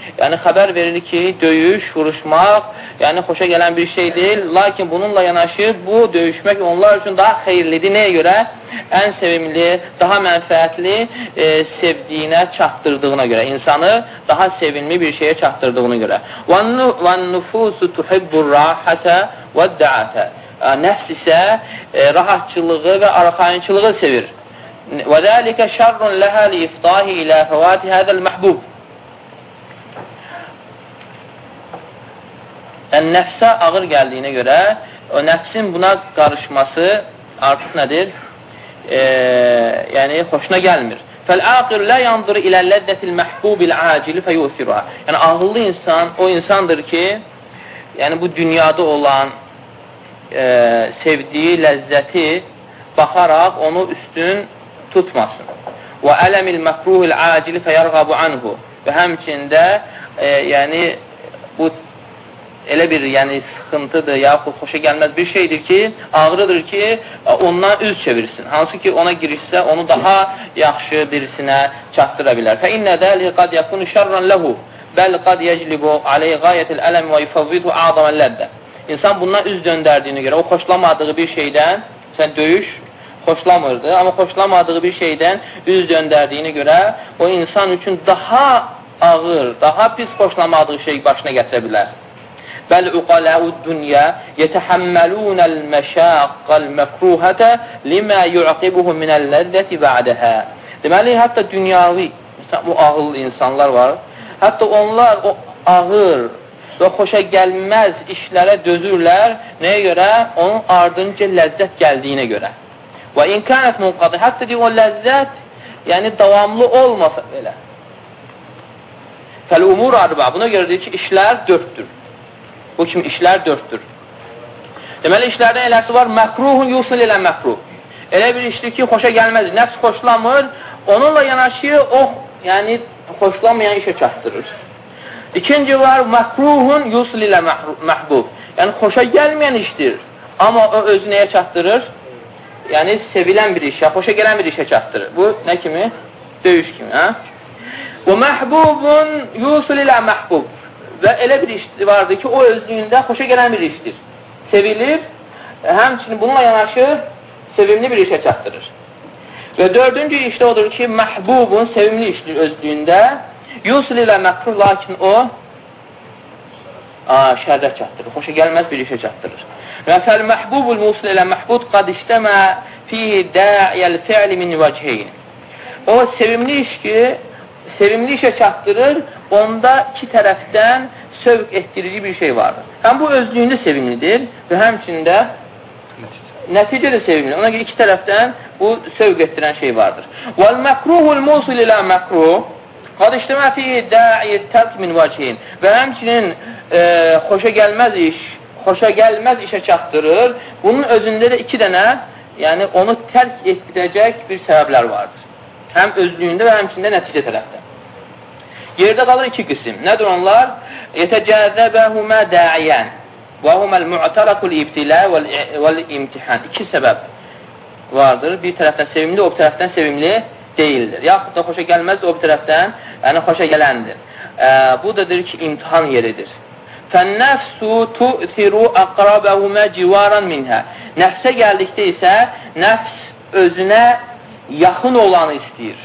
yəni xəbər verir ki, döyüş, vuruşmaq, yəni xoşa gələn bir şey deyil. Lakin bununla yanaşı bu döyüşmək onlar üçün daha xeyirlidir. Nəyə görə? Ən sevimli, daha mənfəətli, e, sevdiyinə çatdırdığına görə. İnsanı daha sevimli bir şeyə çatdırdığına görə. وَالنُّفُوسُ تُحِبُّ الرَّاحَةَ وَالدَّعَةَ Nəfs isə e, rahatçılığı və arxayınçılığı sevir. وَذَٰلِكَ شَرٌ لَهَا لِإِفْضَاهِ إِلَى فَوَاتِ هَذَا الْمَحْبُوبِ Yəni, nəfsə ağır gəldiyinə görə, o nəfsin buna qarışması artıq nədir? E, yəni, xoşuna gəlmir. فَالْعَاقِرُ لَا يَنْظُرُ إِلَى لَذَّةِ الْمَحْبُوبِ الْعَاجِلِ فَيُؤْثِرُهَا Yəni, ağıllı insan o insandır ki, yəni bu dünyada olan e, sevdiyi ləzzəti baxaraq onu üstün tutmasın. وَأَلَمِ الْمَكْرُوهِ الْعَاجِلِ فَيَرْغَبُ عَنْهُ Və həmçində, e, yəni, bu elə bir yəni, sıxıntıdır, yaxud xoşa gəlməz bir şeydir ki, ağrıdır ki, ondan üz çevirsin. Hansı ki, ona girişsə, onu daha yaxşı birisinə çatdıra bilər. فَإِنَّ ذَلِهِ قَدْ يَكُنُ شَرًّا لَهُ بَلْ قَدْ يَجْلِبُ عَلَيْهِ غَايَةِ الْأَلَمِ وَيُفَوِّدُ أَعْظَمَ اللَّذَّةِ İnsan bundan üz döndərdiyinə görə, o xoşlamadığı bir şeydən, sən döyüş xoşlamırdı, amma xoşlamadığı bir şeydən üz döndərdiyinə görə, o insan üçün daha ağır, daha pis xoşlamadığı şey başına gətirə bilər. Bəl uqaləud dünya yetəhəmməlunəl məşəqqəl məkruhətə limə yu'qibuhu minəl ləzzəti ba'dəhə Deməli, hətta dünyavi, bu ağıllı insanlar var, hətta onlar o ağır və xoşa gəlməz işlərə dözürlər. Nəyə görə? Onun ardınca ləzzət gəldiyinə görə. Və inkənət munqadı, hətta deyil, o ləzzət, yəni davamlı olmasa belə. Fəl-umur arba, buna görə deyir ki, işlər dörddür. Bu kimi işlər dörddür. Deməli, işlərdən eləsi var, məkruhun yusul ilə məkruh. Elə bir işdir ki, xoşa gəlməz, nəfs xoşlamır, onunla yanaşı o, yəni, xoşlamayan işə çatdırır. İkinci var, məkruhun yusul ilə məhbub. Yəni, xoşa gəlməyən işdir, amma o özü nəyə çatdırır? Yəni, sevilən bir işə, xoşa gələn bir işə çatdırır. Bu, nə kimi? Döyüş kimi, hə? Bu, məhbubun yusul ilə məhbub. Və elə bir iş vardır ki, o özlüyündə xoşa gələn bir işdir. Sevilir, həmçinin bununla yanaşı sevimli bir işə çatdırır. Və dördüncü işdə odur ki, məhbubun sevimli işdir özlüyündə, yusul ilə məkruh, lakin o şərrə çatdırır, xoşa gəlməz bir işə çatdırır. Və fəl-məhbubul musul ilə məhbud qad iştəmə fihi də'yəl fi'li min vəcihin. O sevimli iş ki, sevimli işə çatdırır, onda iki tərəfdən sövq etdirici bir şey vardır. Həm bu özlüyündə sevimlidir və həmçində nəticə də sevimli. Ona görə iki tərəfdən bu sövq etdirən şey vardır. Vəl-məkruhul musul ilə məkruh qad iştəmə fihi də'yəl tərk min vəcihin. Və həmçinin e, xoşa gəlməz iş, xoşa gəlməz işə çatdırır. Bunun özündə də iki dənə, yəni onu tərk etdirəcək bir səbəblər vardır. Həm özlüyündə və həmçində nəticə tərəfdə. Yerdə qalır iki qism. Nədir onlar? Yetəcəzəbəhumə dəiyən və huməl mu'tarakul ibtilə vəl-imtihan. İki səbəb vardır. Bir tərəfdən sevimli, o bir tərəfdən sevimli deyildir. Yaxud da xoşa gəlməz, o bir tərəfdən yəni xoşa gələndir. E, bu da deyir ki, imtihan yeridir. Fənnəfsu tu'tiru əqrabəhumə civaran minhə. Nəfsə gəldikdə isə nəfs özünə yaxın olanı istəyir.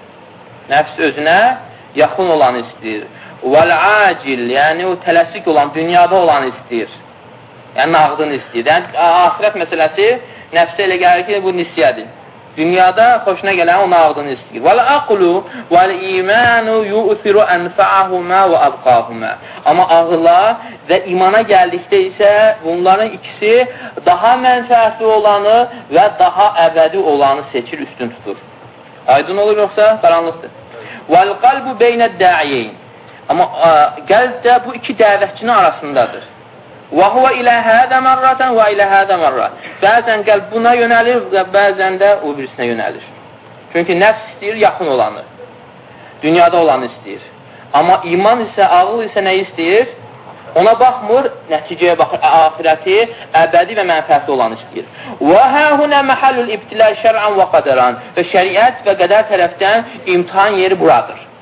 Nəfs özünə yaxın olanı istəyir. Vəl-acil, yəni o tələsik olan, dünyada olanı istəyir. Yəni nağdını istəyir. Yəni, ahirət məsələsi nəfsə elə gəlir ki, bu nisiyədir. Dünyada xoşuna gələn o nağdını istəyir. Vəl-aqlu vəl-imanu yu'thiru ənfa'ahumə və abqahumə. Amma ağıla və imana gəldikdə isə bunların ikisi daha mənfəətli olanı və daha əbədi olanı seçir, üstün tutur. Aydın olur yoxsa qaranlıqdır. Vəl-qalbu beynəd də'iyin. Amma ə, qəlb də bu iki dəvətçinin arasındadır. Və huvə ilə hədə mərrətən və ilə hədə mərrət. Bəzən qəlb buna yönəlir və bəzən də o birisinə yönəlir. Çünki nəfs istəyir yaxın olanı, dünyada olanı istəyir. Amma iman isə, ağıl isə nə istəyir? Ona baxmır, nəticəyə baxır, ahirəti, əbədi və mənfəətli olanı istəyir. Və həhunə məhəllül ibtilə şər'an və qədəran. Və şəriət və qədər tərəfdən imtihan yeri buradır.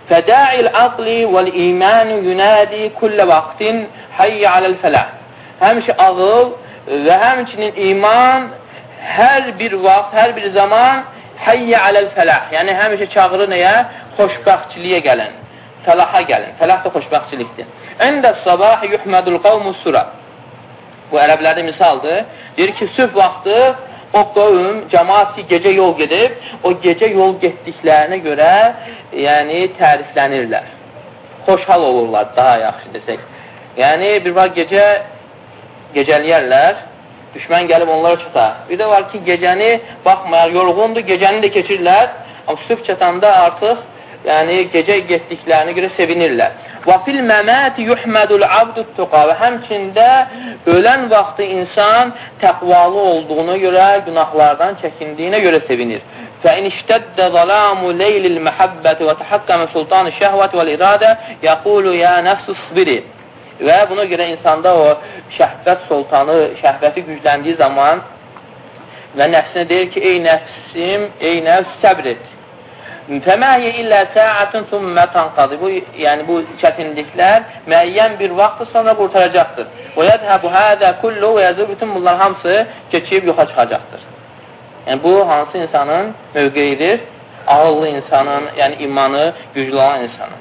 Fəda'il aqli vəl-imanu yunadi kullə vaxtin hayyə aləl-fəlah. Həmişə ağıl və həmçinin iman hər bir vaxt, hər bir zaman hayyə aləl-fəlah. Yəni həmişə çağırır nəyə? Xoşbəxtçiliyə gəlin, fəlaha gəlin. Fəlah da xoşbəxtçilikdir. Əndə sabah yuhmədul qavmus sura. Bu ərəblərdə misaldır. Deyir ki, sübh vaxtı o qövm, cəmaat ki, gecə yol gedib, o gecə yol getdiklərinə görə yəni təriflənirlər. Xoşhal olurlar, daha yaxşı desək. Yəni, bir var gecə gecəliyərlər, düşmən gəlib onlara çata. Bir də var ki, gecəni baxmayaq, yorğundur, gecəni də keçirlər, amma sübh çatanda artıq yəni gecə getdiklərinə görə sevinirlər. Və fil məməti yuhmədul abdut tuqa və həmçində ölən vaxtı insan təqvalı olduğuna görə, günahlardan çəkindiyinə görə sevinir. Fə in iştəddə zalamu leylil məhəbbəti və təhakkəmə sultanı şəhvəti vəl iradə yəqulu ya nəfsus sbiri. Və buna görə insanda o şəhvət sultanı, şəhvəti gücləndiyi zaman və nəfsinə deyir ki, ey nəfsim, ey nəfs səbr et. Fəməhyə illə səətun thümmə tanqadı. Bu, yəni bu çətinliklər müəyyən bir vaxtı sonra qurtaracaqdır. Və yədhəbu hədə kullu və yazır, bütün bunlar hamısı keçib yoxa çıxacaqdır. Yəni bu hansı insanın mövqeyidir? Ağıllı insanın, yəni imanı güclü olan insanın.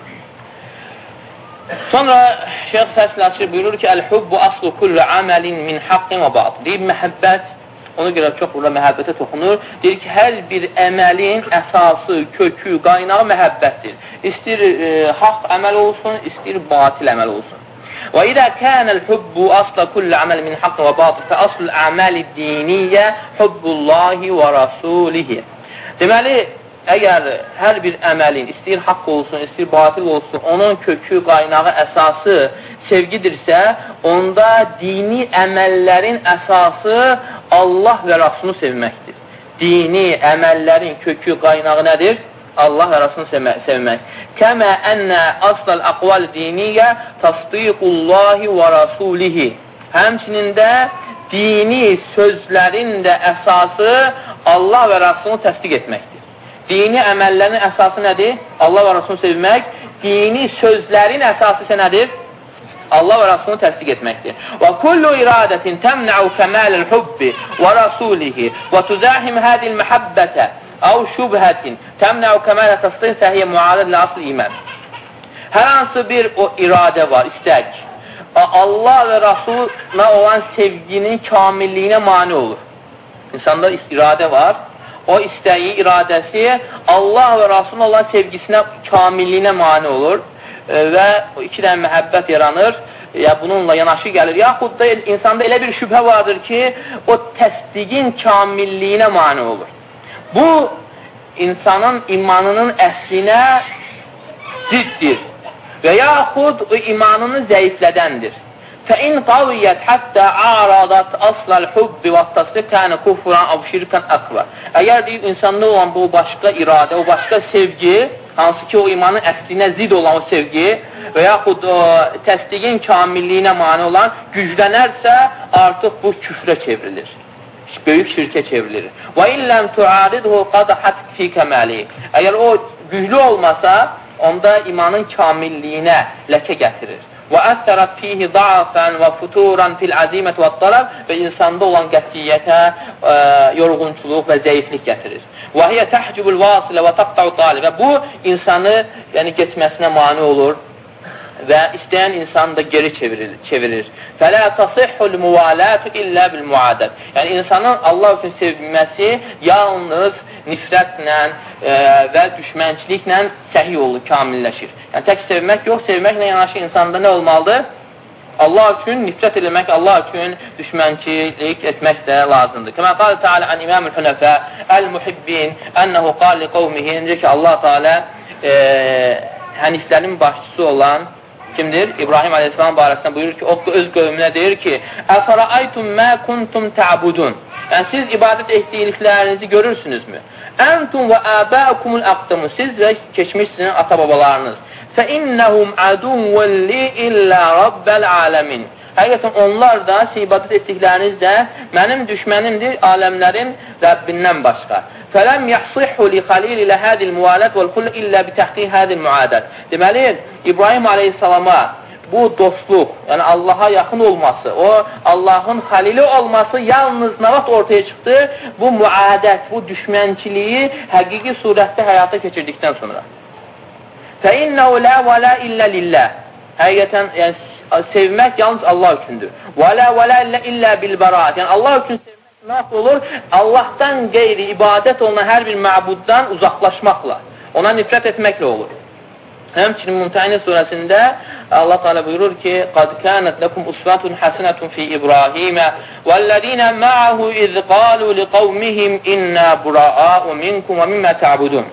Sonra Şeyx fəsl açır, buyurur ki, əl-hubbu aslu kullu aməlin min haqqin və batıl. Deyib, məhəbbət, ona görə çox burada məhəbbətə toxunur. Deyir ki, hər bir əməlin əsası, kökü, qaynağı məhəbbətdir. İstir e, haqq əməl olsun, istir batil əməl olsun. Və idə kənəl hubbu asla kulli əməl min haqq və batil fə aslul əməli diniyyə hubbullahi və rasulihi. Deməli, əgər hər bir əməlin istir haqq olsun, istir batil olsun, onun kökü, qaynağı, əsası sevgidirsə, onda dini əməllərin əsası Allah və Rasulunu sevməkdir. Dini əməllərin kökü, qaynağı nədir? Allah və Rasulunu sevmək. Kəmə ənnə aslal əqval diniyyə tasdiqullahi və rasulihi. Həmçinin də dini sözlərin də əsası Allah və Rasulunu təsdiq etməkdir. Dini əməllərin əsası nədir? Allah və Rasulunu sevmək. Dini sözlərin əsası isə nədir? Allah və Rasulunu təsdiq etməkdir. Və kullu iradətin təmnəu kəməl-el hubbi və rasulihi və tuzahim hədil məhəbbətə əv şübhətin təmnəu kəməl-el təsdiq səhiyyə mualəd lə-asl iman. Hər hansı bir o iradə var, istək. Allah və Rasuluna olan sevginin kamilliyinə mani olur. İnsanda iradə var. O istəyi, iradəsi Allah və Rasuluna olan sevgisinə, kamilliyinə mani olur və iki dənə məhəbbət yaranır, ya bununla yanaşı gəlir. Yaxud da insanda elə bir şübhə vardır ki, o təsdiqin kamilliyinə mani olur. Bu, insanın imanının əslinə ziddir və yaxud o imanını zəiflədəndir. فَإِنْ قَوِيَّتْ حَتَّى عَرَضَتْ أَصْلَ الْحُبِّ وَالتَّصْدِقِ كَانَ كُفْرًا أَوْ شِرْكًا أَكْبَرَ. Əgər deyib, insanda olan bu başqa iradə, o başqa sevgi, hansı ki o imanın əslinə zid olan o sevgi və yaxud o təsdiqin kamilliyinə mani olan güclənərsə, artıq bu küfrə çevrilir. Böyük şirkə çevrilir. وَإِلَّمْ تُعَارِضْهُ قَدَحَتْ فِي كَمَالِهِ. Əgər o güclü olmasa, onda imanın kamilliyinə ləkə gətirir. وَأَثَّرَتْ فِيهِ ضَعَفًا وَفُتُورًا فِي الْعَزِيمَةِ وَالطَّلَبِ və insanda olan qətiyyətə, ə, yorğunçuluq və zəiflik gətirir. وَهِيَ تَحْجِبُ الْوَاصِلَ وَتَقْطَعُ طَالِبə. Bu, insanı yəni, getməsinə mani olur və istəyən insanı da geri çevirir. çevirir. فَلَا تَصِحُّ الْمُوَالَاتُ إِلَّا بِالْمُعَادَةِ. Yəni, insanın Allah üçün sevməsi yalnız nifrətlə e, və düşmənçiliklə səhiy olur, kamilləşir. Yəni, tək sevmək yox, sevməklə yanaşı insanda nə olmalıdır? Allah üçün nifrət eləmək, Allah üçün düşmənçilik etmək də lazımdır. Kəmə qalə Teala ən İmam-ül Hünəfə əl-Muhibbin ənəhu qali qovmihi. Necə ki, Allah Teala e, həniflərin başçısı olan kimdir? İbrahim Aleyhisselam barəsində buyurur ki, o öz qövmünə deyir ki, Əfərəaytum mə kuntum tə'budun. Yəni, siz ibadət etdiklərinizi görürsünüzmü? Əntum və əbəkumul əqdəmu. Siz və keçmiş sizin ata-babalarınız. فَإِنَّهُمْ عَدُوٌ لِي إِلَّا رَبَّ الْعَالَمِينَ. Həqiqətən onlar da, siz ibadət etdikləriniz də mənim düşmənimdir, aləmlərin Rəbbindən başqa. فَلَمْ يَحْصِحُ لِخَلِيلِ لَهَذِ الْمُوَالَةِ وَالْخُلَّ إِلَّا بِتَحْقِيقِ هَذِ الْمُعَادَةِ. Deməli, İbrahim aleyhissalama bu dostluq, yəni Allaha yaxın olması, o Allahın xalili olması yalnız nə vaxt ortaya çıxdı? Bu müadət, bu düşmənçiliyi həqiqi surətdə həyata keçirdikdən sonra. فَإِنَّهُ لَا وَلَا إِلَّا لِلَّهِ. Həqiqətən, yəni, sevmək yalnız Allah üçündür. وَلَا وَلَا إِلَّا بِالْبَرَاتِ. Yəni, Allah üçün sevmək nə olur? Allahdan qeyri ibadət olunan hər bir məbuddan uzaqlaşmaqla, ona nifrət etməklə olur. Həmçinin Mümtəhine surəsində Allah Teala buyurur ki: "Qad kanat lakum uswatun hasanatun fi İbrahim vellezina ma'ahu iz qalu liqaumihim inna bura'a'u minkum ve mimma ta'budun."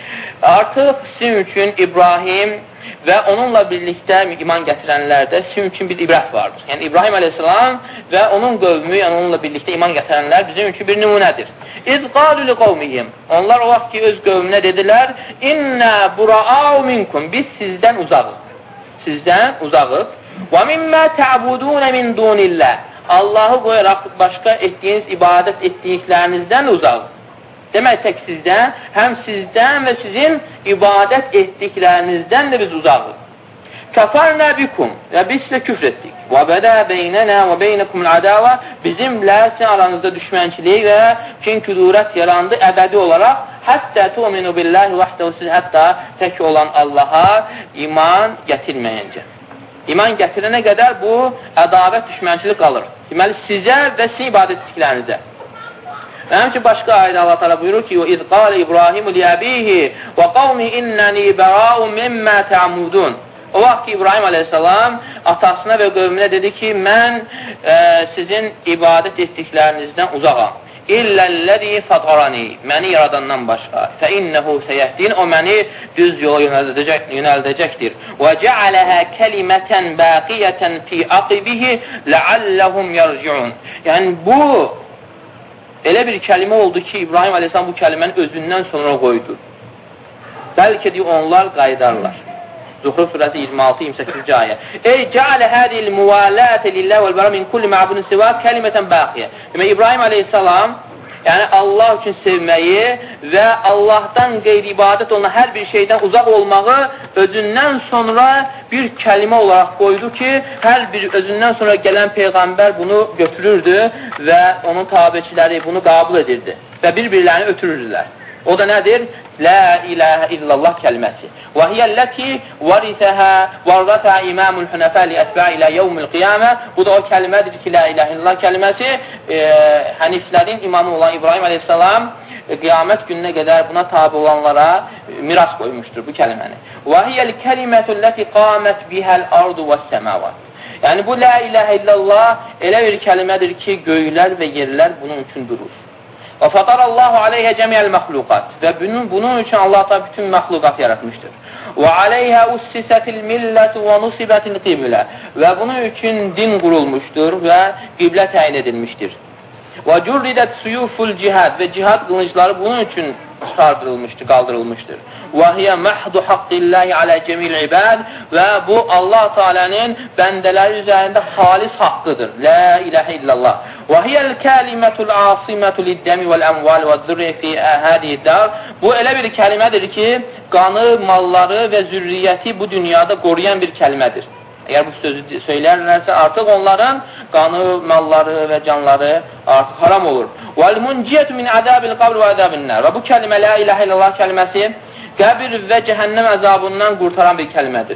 Artıq sizin üçün İbrahim və onunla birlikdə iman gətirənlərdə sizin üçün bir ibrət vardır. Yəni İbrahim əleyhissalam və onun qövmü, yəni onunla birlikdə iman gətirənlər bizim üçün bir nümunədir. İz qalu liqaumihim. Onlar o vaxt ki öz qövmünə dedilər: "İnna bura'a'u minkum." Biz sizdən uzağıq. Sizdən uzağıq. "Və mimma ta'budun min dunillah." Allahı qoyaraq başqa etdiyiniz ibadət etdiklərinizdən uzağıq. Demək tək sizdən, həm sizdən və sizin ibadət etdiklərinizdən də biz uzaqıq. Kəfarnə bikum və biz sizə küfr etdik. Və bədə beynənə və beynəkumul adava. Bizimlə sizin aranızda düşmənçilik və kin-küdurət yarandı əbədi olaraq. Həttə tu'minu billahi vəhdəhu, siz hətta tək olan Allaha iman gətirməyincə. İman gətirənə qədər bu ədavət düşmənçilik qalır. Deməli sizə və sizin ibadət etdiklərinizə. Və həmçin başqa ayədə Allah Teala buyurur ki: "İz qala İbrahimu li abihi və qavmi innani bara'un mimma ta'mudun." O vaxt ki İbrahim əleyhissalam atasına və qövmünə dedi ki, mən e, sizin ibadət etdiklərinizdən uzağam. İlləl-ləzi fatarani, məni yaradandan başqa. Fə innəhu səyehdin, o məni düz yola yönəldəcək, yönəldəcəkdir. Və cəaləhə kəlimətən bəqiyyətən fi aqibihi ləalləhum yarciun. Yəni bu elə bir kəlmə oldu ki, İbrahim əleyhissalam bu kəlməni özündən sonra qoydu. Bəlkə deyir, onlar qaydarlar. Zuhruf surəsi iyirmi altı iyirmi səkkizinci ayə. Ey cəalə hədil müvalətə lillah vəl bəra min kulli mə'budin siva kəlimətən bəqiyə. Demək, İbrahim əleyhissalam, yəni Allah üçün sevməyi və Allahdan qeyri-ibadət olunan hər bir şeydən uzaq olmağı özündən sonra bir kəlimə olaraq qoydu ki, hər bir özündən sonra gələn Peyğəmbər bunu götürürdü və onun tabiçiləri bunu qəbul edirdi və bir-birlərini ötürürdülər. O da nədir? La ilahə illallah kəlməsi. Və hiyəlləti varithəhə varətə imamul hünəfə li ətbə ilə yevmil qiyamə. Bu da o kəlmədir ki, la ilahə illallah kəlməsi e, həniflərin imamı olan İbrahim əleyhissalam e, qiyamət gününə qədər buna tabi olanlara e, miras qoymuşdur bu kəlməni. Və hiyəl kəlimətulləti qamət bihəl ardu və səməvat. Yəni bu la ilahə illallah elə bir kəlmədir ki, göylər və yerlər bunun üçün durur. Və fatarallahu aleyhə cəmiyyəl məxluqat. Və bunun, bunun üçün Allah da bütün məxluqat yaratmışdır. Və aleyhə ussisətil millətu və nusibətil qiblə. Və bunun üçün din qurulmuşdur və qiblə təyin edilmişdir. Və cürridət suyuful cihad. Və cihad qılıncları bunun üçün çıxardırılmışdır, qaldırılmışdır. Və hiyə məhdu haqqillahi alə cəmil ibad. Və bu Allah Teala'nın bəndələri üzərində xalis haqqıdır. La ilahə illallah. Və hiyəl kəlimətul asimətul iddəmi vəl əmval və zürri fi əhədi dar. Bu elə bir kəlimədir ki, qanı, malları və zürriyyəti bu dünyada qoruyan bir kəlimədir. Əgər bu sözü söylərlərsə, artıq onların qanı, malları və canları artıq haram olur. وَالْمُنْجِيَةُ مِنْ عَذَابِ الْقَبْرِ وَعَذَابِ النَّارِ. Və bu kəlmə, la ilahə illallah kəlməsi, qəbir və cəhənnəm əzabından qurtaran bir kəlmədir.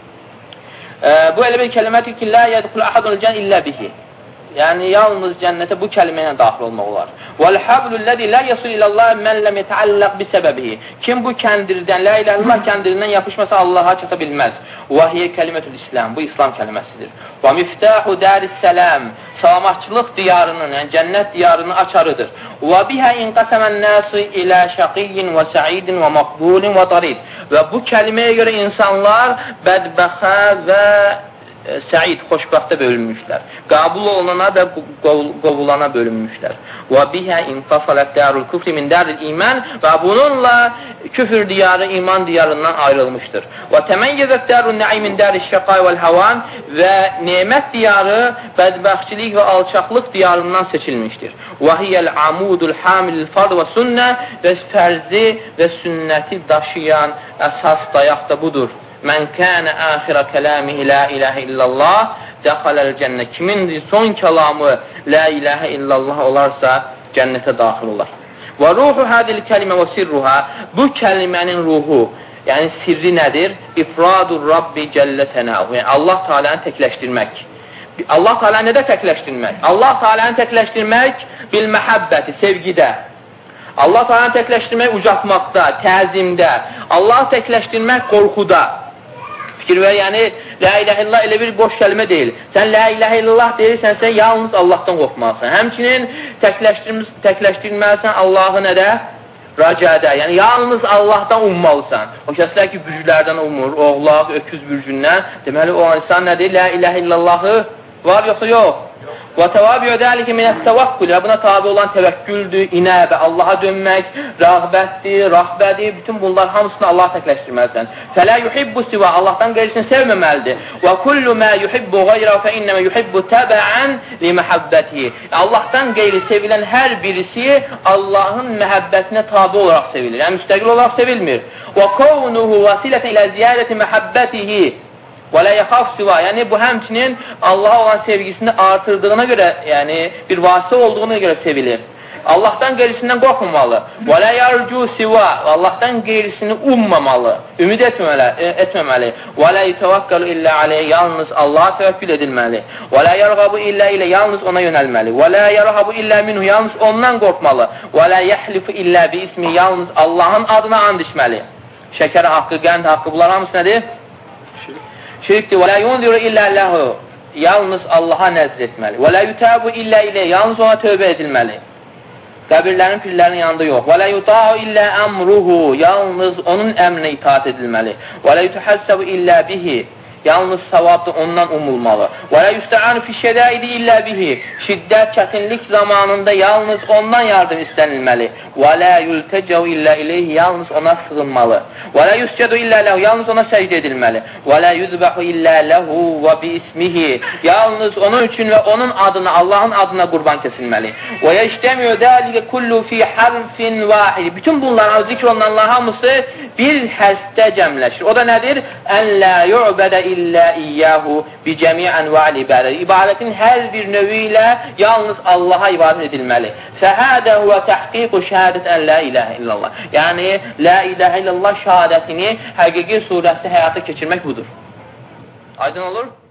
E, bu elə bir kəlmədir ki, la yədxul əhədun cən illə bihi. Yəni, yalnız cənnətə bu kəlmə ilə daxil olmaq olar. وَالْحَبْلُ-ləzi لَا يَصُلِ إِلَى اللّٰهِ مَنْ لَمْ يَتَعَلَّقْ بِسَبَبِهِ. Kim bu kəndirdən, la ilahe illallah kəndirindən yapışmasa Allaha çata bilməz. وَهِيَ كَلِمَةُ الْإِسْلَامِ. Bu İslam kəlməsidir. وَمِفْتَاحُ دَارِ السَّلَامِ. Salamatçılıq diyarının, yəni cənnət diyarının açarıdır. وَبِهَا اِنْقَسَمَ النَّاسُ إِلَى شَقِيٍّ وَسَعِيدٍ وَمَقْبُولٍ وَطَرِيدٍ. Və bu kəlməyə görə insanlar bədbəxə və səid, xoşbəxtə bölünmüşlər. Qəbul olunana və qovulana bölünmüşlər. Və bihə infasalət dərul küfri min dəril iman və bununla küfür diyarı iman diyarından ayrılmışdır. Və təməyyəzət dərul nə'i min dəril şəqay vəl havan və nemət diyarı bədbəxtçilik və alçaqlıq diyarından seçilmişdir. Və hiyəl amudul hamilil fard və sünnə və fərzi və sünnəti daşıyan əsas dayaq da budur. Mən kənə əxirə kələmihi la iləhə illallah dəxaləl cənnə. Kimin son kəlamı la iləhə illallah olarsa cənnətə daxil olar. Və ruhu hədil kəlimə və sirruha, bu kəlimənin ruhu, yəni sirri nədir? İfradur Rabbi cəllə tənəhu, yəni Allah Teala'nı təkləşdirmək. Allah Teala'nı nədə təkləşdirmək? Allah Teala'nı təkləşdirmək bil məhəbbəti, sevgidə. Allah Teala'nı təkləşdirmək ucatmaqda, təzimdə. Allah təkləşdirmək qorxuda. Fikir və yəni, la iləhə illallah elə bir boş kəlmə deyil. Sən la iləhə illallah deyirsənsə, yalnız Allahdan qorxmalısan. Həmçinin təkləşdirməlisən Allahı nədə? Rəcədə, yəni yalnız Allahdan ummalısan. O kəslər ki, bürclərdən umur, oğlaq, öküz bürcündən. Deməli, o insan nədir? La iləhə illallahı var yoxsa yox? Və təvabiyyü dəlikə minət təvakkül və buna tabi olan təvəkküldür, inəbə, Allaha dönmək, rəğbətdir, rəhbədir, bütün bunlar hamısını Allah təkləşdirməlisən. Fələ yuhibbu sivə, Allahdan qeyrisini sevməməlidir. Və kullu mə yuhibbu qayrə fə innəmə yuhibbu təbəən li məhəbbətihi. Allahdan qeyri sevilən hər birisi Allahın məhəbbətinə tabi olaraq sevilir. Yəni müstəqil olaraq sevilmir. Və kavnuhu vəsilətən ilə ziyadəti məhəbbətihi və la yaxaf siva, yəni bu həmçinin Allaha olan sevgisini artırdığına görə, yəni bir vasitə olduğuna görə sevilir. Allahdan qeyrisindən qorxmamalı. Və la yarcu siva, Allahdan qeyrisini ummamalı, ümid etməməli, etməməli. Və la yetevakkalu illə aleyh, yalnız Allaha təvəkkül edilməli. Və la yarğabu illə ilə, yalnız ona yönəlməli. Və la yarhabu illə minhu, yalnız ondan qorxmalı. Və la yahlifu illə bi ismi, yalnız Allahın adına and içməli. Şəkər haqqı, qənd haqqı, bunlar hamısı nədir? Şirkdir. Və la yunziru illə ləhu, yalnız Allaha nəzr etməli. Və la yutabu illə ilə, yalnız ona tövbə edilməli. Qəbirlərin, pirlərin yanında yox. Və la yuta'u illə əmruhu, yalnız onun əmrinə itaat edilməli. Və la yutuhəssəbu illə bihi, yalnız savabda ondan umulmalı. Və la yusta'anu fi şədaidi illə bihi, şiddət, çətinlik zamanında yalnız ondan yardım istənilməli. Və la yultəcəu illə ileyhi, yalnız ona sığınmalı. Və la yuscədu illə ləhu, yalnız ona səcd edilməli. Və la yuzbəhu illə ləhu və bi ismihi, yalnız onun üçün və onun adına, Allahın adına qurban kəsilməli. Və yəştəmiyo dəlikə kullu fi harfin vahid, bütün bunlar zikr olunanlar hamısı bir həsdə cəmləşir. O da nədir? Ən la yu'bədə illə iyyəhu bi cəmi ənvəl ibadə. İbadətin hər bir növü ilə yalnız Allaha ibadət edilməli. Fəhədə huvə təhqiqu şəhadət ən la iləhə illallah. Yəni, la iləhə illallah şəhadətini həqiqi surətdə həyata keçirmək budur. Aydın olur?